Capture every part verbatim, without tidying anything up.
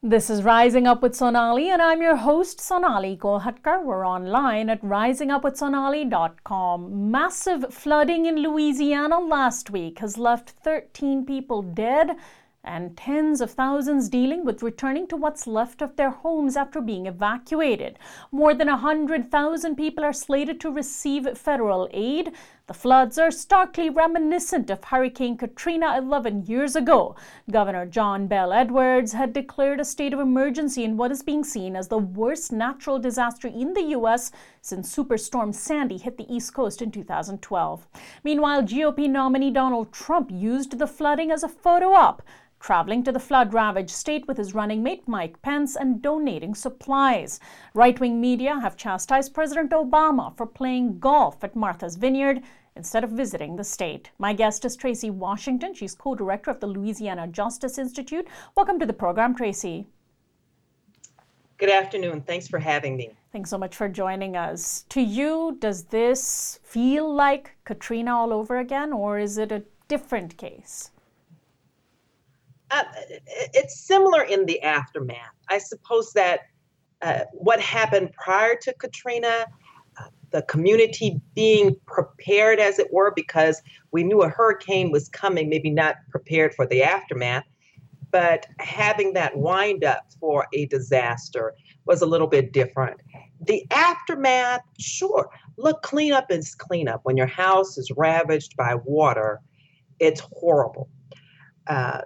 This is Rising Up with Sonali, and I'm your host, Sonali Kolhatkar. We're online at rising up with sonali dot com. Massive flooding in Louisiana last week has left thirteen people dead and tens of thousands dealing with returning to what's left of their homes after being evacuated. More than one hundred thousand people are slated to receive federal aid. The floods are starkly reminiscent of Hurricane Katrina eleven years ago. Governor John Bel Edwards had declared a state of emergency in what is being seen as the worst natural disaster in the U S since Superstorm Sandy hit the East Coast in two thousand twelve. Meanwhile, G O P nominee Donald Trump used the flooding as a photo op, traveling to the flood-ravaged state with his running mate Mike Pence and donating supplies. Right-wing media have chastised President Obama for playing golf at Martha's Vineyard instead of visiting the state. My guest is Tracy Washington. She's co-director of the Louisiana Justice Institute. Welcome to the program, Tracy. Good afternoon. Thanks for having me. Thanks so much for joining us. To you, does this feel like Katrina all over again, or is it a different case? Uh, it's similar in the aftermath. I suppose that uh, what happened prior to Katrina, uh, the community being prepared, as it were, because we knew a hurricane was coming, maybe not prepared for the aftermath, but having that wind up for a disaster was a little bit different. The aftermath, sure, look, cleanup is cleanup. When your house is ravaged by water, it's horrible. Uh,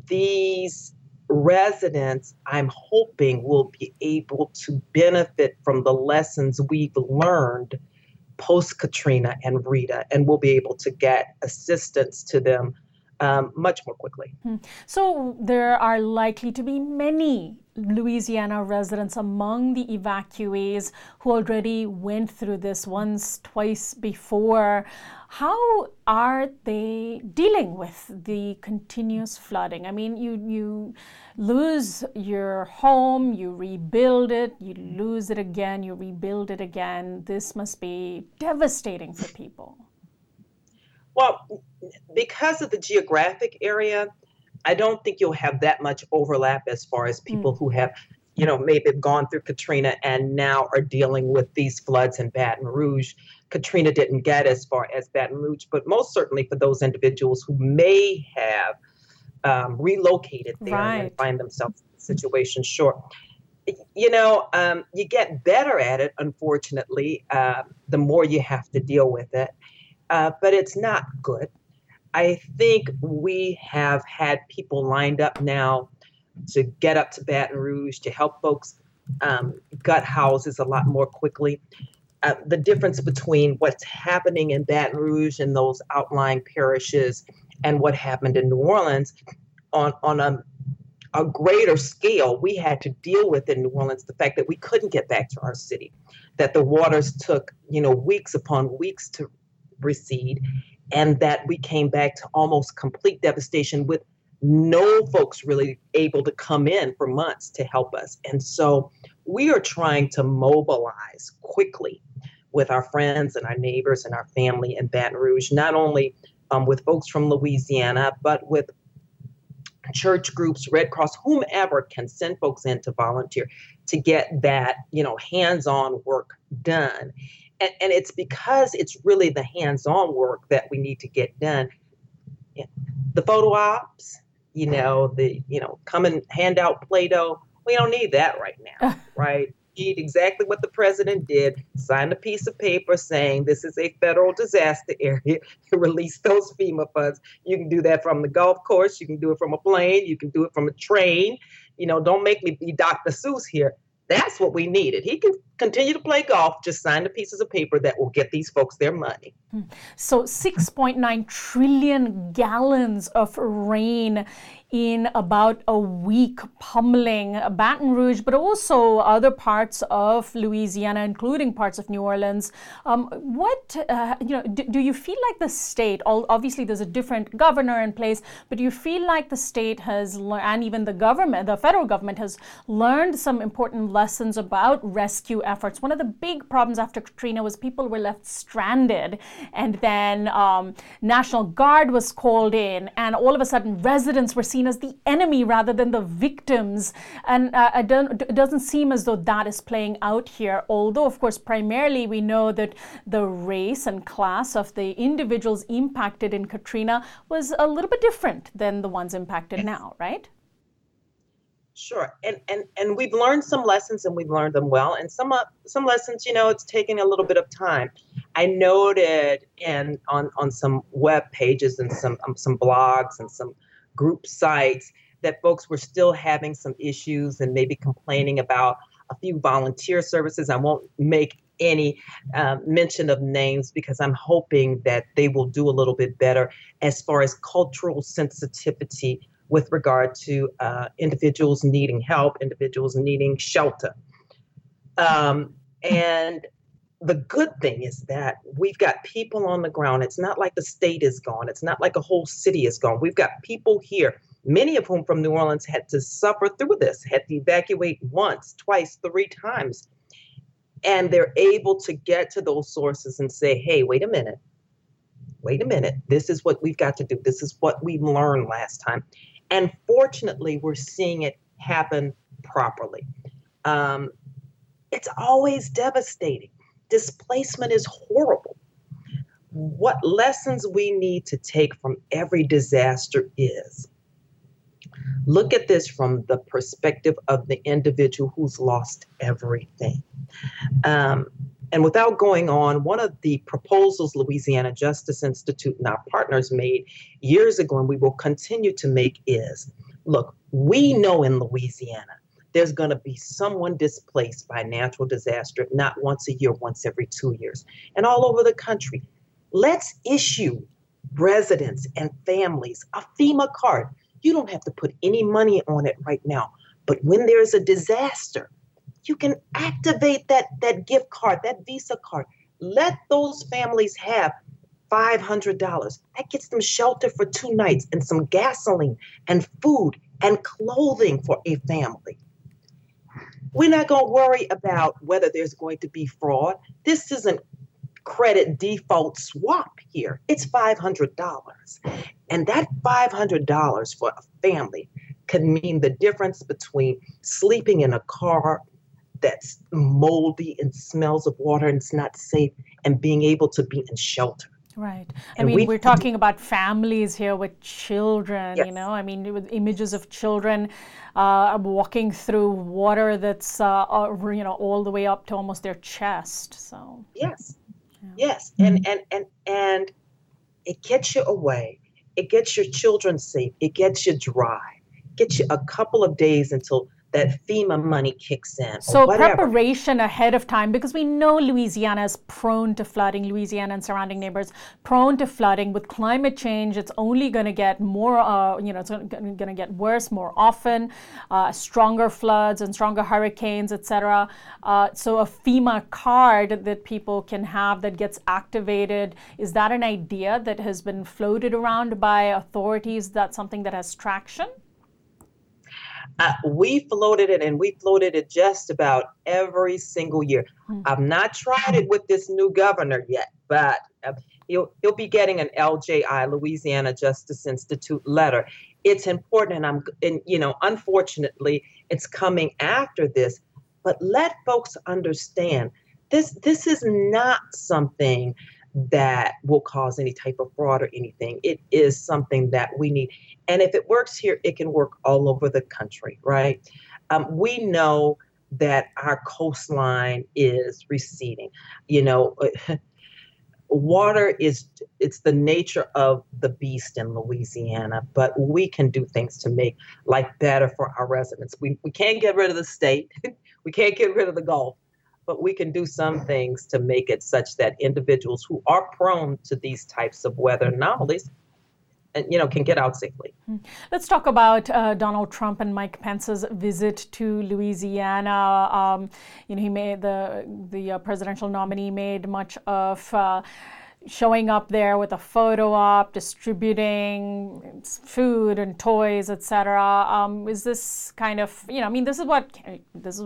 These residents, I'm hoping, will be able to benefit from the lessons we've learned post-Katrina and Rita, and we'll be able to get assistance to them um, much more quickly. So there are likely to be many Louisiana residents among the evacuees who already went through this once, twice before. How are they dealing with the continuous flooding? I mean, you, you lose your home, you rebuild it, you lose it again, you rebuild it again. This must be devastating for people. Well, because of the geographic area, I don't think you'll have that much overlap as far as people mm. who have, you know, maybe have gone through Katrina and now are dealing with these floods in Baton Rouge. Katrina didn't get as far as Baton Rouge, but most certainly for those individuals who may have um, relocated there right. and find themselves in a situation, sure. You know, um, you get better at it, unfortunately, uh, the more you have to deal with it, uh, but it's not good. I think we have had people lined up now to get up to Baton Rouge to help folks um, gut houses a lot more quickly. Uh, the difference between what's happening in Baton Rouge and those outlying parishes and what happened in New Orleans on, on a, a greater scale, we had to deal with in New Orleans the fact that we couldn't get back to our city, that the waters took, you know, weeks upon weeks to recede, and that we came back to almost complete devastation with no folks really able to come in for months to help us. And so we are trying to mobilize quickly with our friends and our neighbors and our family in Baton Rouge, not only um, with folks from Louisiana, but with church groups, Red Cross, whomever can send folks in to volunteer to get that, you know, hands-on work done. And, and it's because it's really the hands-on work that we need to get done. The photo ops, you know, the, you know, come and hand out Play-Doh. We don't need that right now, right? We need exactly what the president did, sign a piece of paper saying this is a federal disaster area, to release those FEMA funds. You can do that from the golf course. You can do it from a plane. You can do it from a train. You know, don't make me be Doctor Seuss here. That's what we needed. He can continue to play golf, just sign the pieces of paper that will get these folks their money. So six point nine trillion gallons of rain in about a week, pummeling Baton Rouge, but also other parts of Louisiana, including parts of New Orleans. Um, what, uh, you know, do, do you feel like the state, obviously there's a different governor in place, but do you feel like the state has, and even the government, the federal government has learned some important lessons about rescue efforts. One of the big problems after Katrina was people were left stranded, and then um, National Guard was called in, and all of a sudden residents were seen as the enemy rather than the victims. And uh, I don't, it doesn't seem as though that is playing out here, although of course primarily we know that the race and class of the individuals impacted in Katrina was a little bit different than the ones impacted now, right? Sure, and and and we've learned some lessons, and we've learned them well. And some uh, some lessons, you know, it's taking a little bit of time. I noted in on on some web pages and some um, some blogs and some group sites that folks were still having some issues and maybe complaining about a few volunteer services. I won't make any uh, mention of names because I'm hoping that they will do a little bit better as far as cultural sensitivity with regard to uh, individuals needing help, individuals needing shelter. Um, and the good thing is that we've got people on the ground. It's not like the state is gone. It's not like a whole city is gone. We've got people here, many of whom from New Orleans had to suffer through this, had to evacuate once, twice, three times. And they're able to get to those sources and say, hey, wait a minute, wait a minute. This is what we've got to do. This is what we learned last time. And fortunately, we're seeing it happen properly. Um, it's always devastating. Displacement is horrible. What lessons we need to take from every disaster is look at this from the perspective of the individual who's lost everything. Um, and without going on, one of the proposals Louisiana Justice Institute and our partners made years ago, and we will continue to make, is, look, we know in Louisiana, there's going to be someone displaced by natural disaster, not once a year, once every two years, and all over the country. Let's issue residents and families a FEMA card. You don't have to put any money on it right now, but when there's a disaster, you can activate that, that gift card, that Visa card. Let those families have five hundred dollars. That gets them shelter for two nights and some gasoline and food and clothing for a family. We're not going to worry about whether there's going to be fraud. This isn't credit default swap here. It's five hundred dollars. And that five hundred dollars for a family can mean the difference between sleeping in a car that's moldy and smells of water and it's not safe and being able to be in shelter. Right. I And mean, we- we're talking about families here with children, you Yes. know, I mean, with images of children uh, walking through water that's, uh, uh, you know, all the way up to almost their chest. So, Yes. Yes. And, and, and, and it gets you away. It gets your children safe. It gets you dry. Gets you a couple of days until that FEMA money kicks in. So or whatever. preparation ahead of time, because we know Louisiana is prone to flooding, Louisiana and surrounding neighbors prone to flooding. With climate change, it's only going to get more, uh, you know, it's going to get worse more often, uh, stronger floods and stronger hurricanes, et cetera. Uh, so a FEMA card that people can have that gets activated, is that an idea that has been floated around by authorities? That's something that has traction? Uh, we floated it, and we floated it just about every single year. Hmm. I've not tried it with this new governor yet, but uh, he'll he'll be getting an L J I, Louisiana Justice Institute letter. It's important, and I'm and you know, unfortunately, it's coming after this. But let folks understand this. This is not something that will cause any type of fraud or anything. It is something that we need. And if it works here, it can work all over the country, right? Um, we know that our coastline is receding. You know, water is, it's the nature of the beast in Louisiana, but we can do things to make life better for our residents. We, we can't get rid of the state. We can't get rid of the Gulf. But we can do some things to make it such that individuals who are prone to these types of weather anomalies, you know, can get out safely. Let's talk about uh, Donald Trump and Mike Pence's visit to Louisiana. Um, you know, he made the the uh, presidential nominee made much of uh, showing up there with a photo op, distributing food and toys, et cetera. Um, is this kind of, you know, I mean, this is what this is what.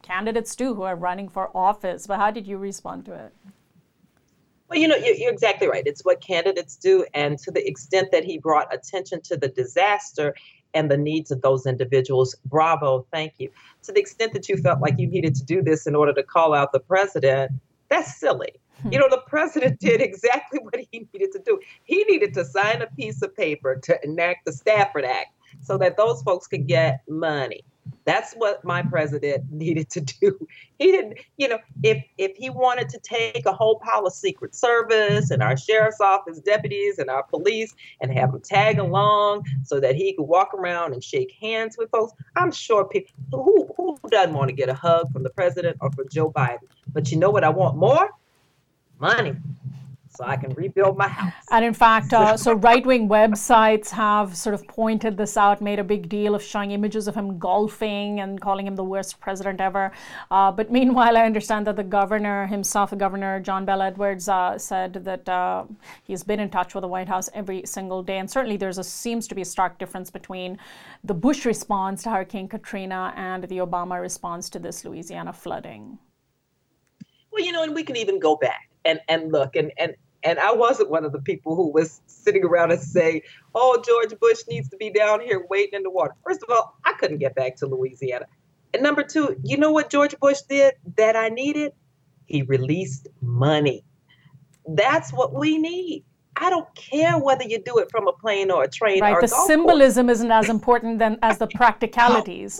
candidates do who are running for office. But how did you respond to it? Well, you know, you're, you're exactly right. It's what candidates do. And to the extent that he brought attention to the disaster and the needs of those individuals, bravo, thank you. To the extent that you felt like you needed to do this in order to call out the president, that's silly. You know, the president did exactly what he needed to do. He needed to sign a piece of paper to enact the Stafford Act so that those folks could get money. That's what my president needed to do. He didn't, you know, if if he wanted to take a whole pile of Secret Service and our sheriff's office deputies and our police and have them tag along so that he could walk around and shake hands with folks, I'm sure people who who doesn't want to get a hug from the president or from Joe Biden. But you know what I want more? Money. So I can rebuild my house. And in fact, uh, so right-wing websites have sort of pointed this out, made a big deal of showing images of him golfing and calling him the worst president ever. Uh, but meanwhile, I understand that the governor himself, the governor, John Bel Edwards, uh, said that uh, he's been in touch with the White House every single day. And certainly there's a seems to be a stark difference between the Bush response to Hurricane Katrina and the Obama response to this Louisiana flooding. Well, you know, and we can even go back and, and look and, and And I wasn't one of the people who was sitting around and say, oh, George Bush needs to be down here waiting in the water. First of all, I couldn't get back to Louisiana. And number two, you know what George Bush did that I needed? He released money. That's what we need. I don't care whether you do it from a plane or a train right, or a the golf symbolism course. Isn't as important than as the practicalities.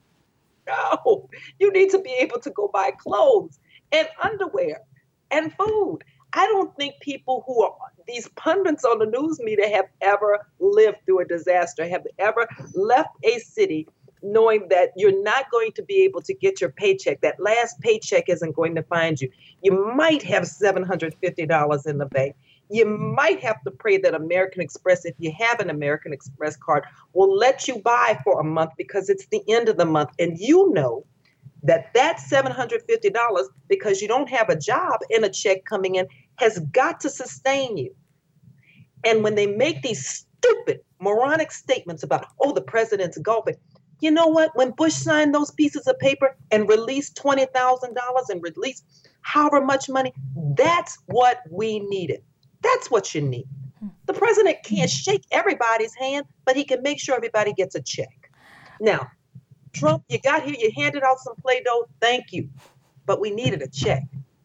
No, you need to be able to go buy clothes and underwear and food. I don't think people who are these pundits on the news media have ever lived through a disaster, have ever left a city knowing that you're not going to be able to get your paycheck. That last paycheck isn't going to find you. You might have seven hundred fifty dollars in the bank. You might have to pray that American Express, if you have an American Express card, will let you buy for a month because it's the end of the month. And you know that that seven hundred fifty dollars, because you don't have a job and a check coming in, has got to sustain you. And when they make these stupid, moronic statements about, oh, the president's golfing, you know what? When Bush signed those pieces of paper and released twenty thousand dollars and released however much money, that's what we needed. That's what you need. The president can't shake everybody's hand, but he can make sure everybody gets a check. Now, Trump, you got here, you handed out some Play-Doh, thank you. But we needed a check.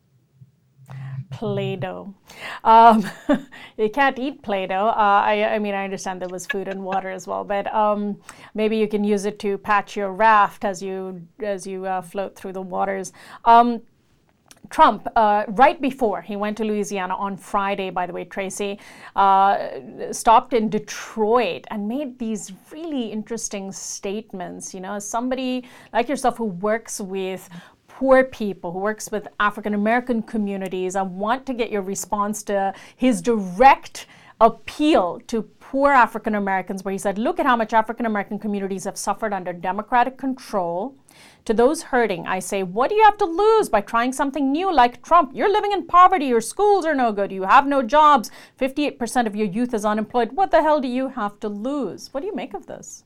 Play-Doh. Um, you can't eat Play-Doh. Uh, I, I mean, I understand there was food and water as well, but um, maybe you can use it to patch your raft as you as you uh, float through the waters. Um, Trump, uh, right before he went to Louisiana on Friday, by the way, Tracy, uh, stopped in Detroit and made these really interesting statements. You know, as somebody like yourself who works with poor people, who works with African-American communities, I want to get your response to his direct appeal to poor African-Americans, where he said, look at how much African-American communities have suffered under Democratic control. To those hurting, I say, what do you have to lose by trying something new like Trump? You're living in poverty, your schools are no good, you have no jobs, fifty-eight percent of your youth is unemployed. What the hell do you have to lose? What do you make of this?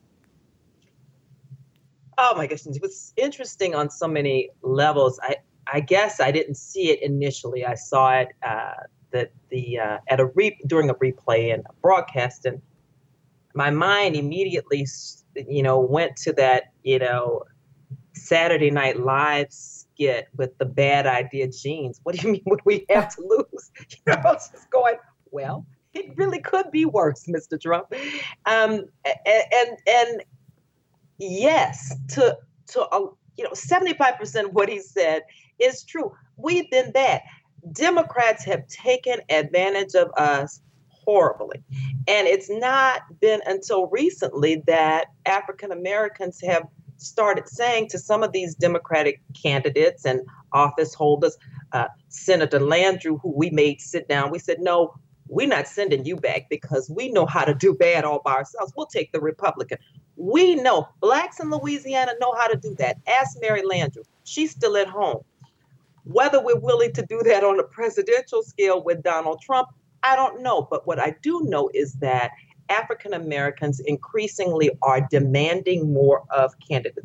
Oh my goodness, it was interesting on so many levels. I, I guess I didn't see it initially. I saw it uh, that the uh, at a re- during a replay and a broadcast, and my mind immediately, you know, went to that, you know, Saturday Night Live skit with the bad idea jeans. What do you mean? What do we have to lose? You know, I was just going, well, it really could be worse, Mister Trump. Um, and and, and yes, to to uh, you know, seventy-five percent of what he said is true. We've been bad. Democrats have taken advantage of us horribly. And it's not been until recently that African Americans have started saying to some of these Democratic candidates and office holders, uh, Senator Landrieu, who we made sit down, we said, no, we're not sending you back because we know how to do bad all by ourselves. We'll take the Republican. We know blacks in Louisiana know how to do that. Ask Mary Landrieu. She's still at home. Whether we're willing to do that on a presidential scale with Donald Trump, I don't know. But what I do know is that African Americans increasingly are demanding more of candidates.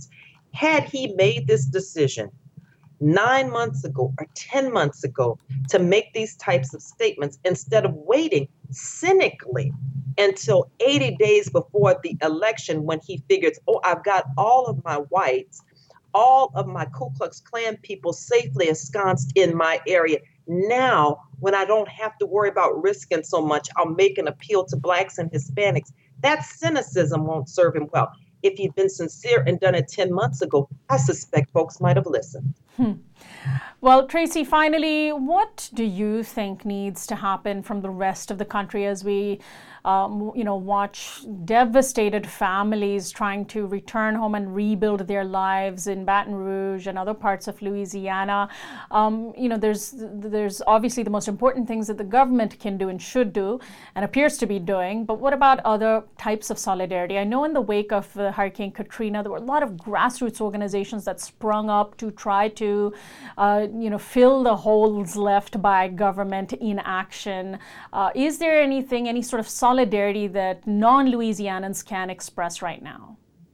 Had he made this decision nine months ago or ten months ago to make these types of statements instead of waiting cynically until eighty days before the election when he figures, oh, I've got all of my whites, all of my Ku Klux Klan people safely ensconced in my area. Now, when I don't have to worry about risking so much, I'll make an appeal to Blacks and Hispanics. That cynicism won't serve him well. If he'd been sincere and done it ten months ago, I suspect folks might have listened. Hmm. Well, Tracy, finally, what do you think needs to happen from the rest of the country as we, um, you know, watch devastated families trying to return home and rebuild their lives in Baton Rouge and other parts of Louisiana? Um, you know, there's there's obviously the most important things that the government can do and should do and appears to be doing. But what about other types of solidarity? I know in the wake of uh, Hurricane Katrina, there were a lot of grassroots organizations that sprung up to try to Uh, you know, fill the holes left by government inaction. Uh, is there anything, any sort of solidarity that non-Louisianans can express right now?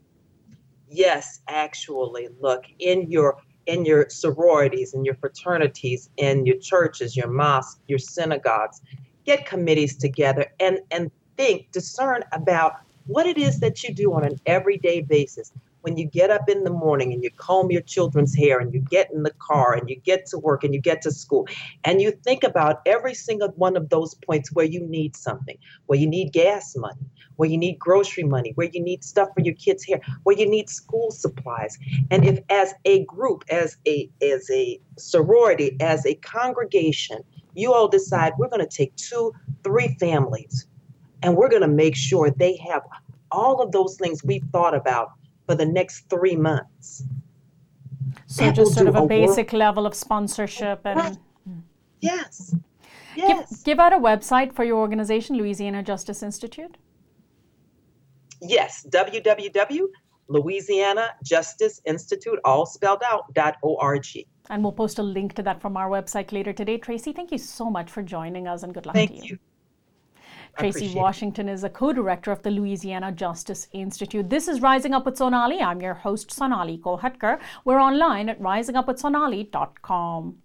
Yes, actually, look, in your in your sororities, in your fraternities, in your churches, your mosques, your synagogues, get committees together and and think, discern about what it is that you do on an everyday basis. When you get up in the morning and you comb your children's hair and you get in the car and you get to work and you get to school and you think about every single one of those points where you need something, where you need gas money, where you need grocery money, where you need stuff for your kids' hair, where you need school supplies. And if as a group, as a as a sorority, as a congregation, you all decide we're going to take two, three families and we're going to make sure they have all of those things we've thought about for the next three months. So That just will sort do of a a basic work. level of sponsorship and Right. Yes. give, Yes. give out a website for your organization, Louisiana Justice Institute. Yes. w w w dot louisiana justice institute, all spelled out, dot org. And we'll post a link to that from our website later today. Tracy, thank you so much for joining us and good luck Thank to you. you. Tracy Washington is a co-director of the Louisiana Justice Institute. This is Rising Up with Sonali. I'm your host, Sonali Kolhatkar. We're online at rising up with sonali dot com.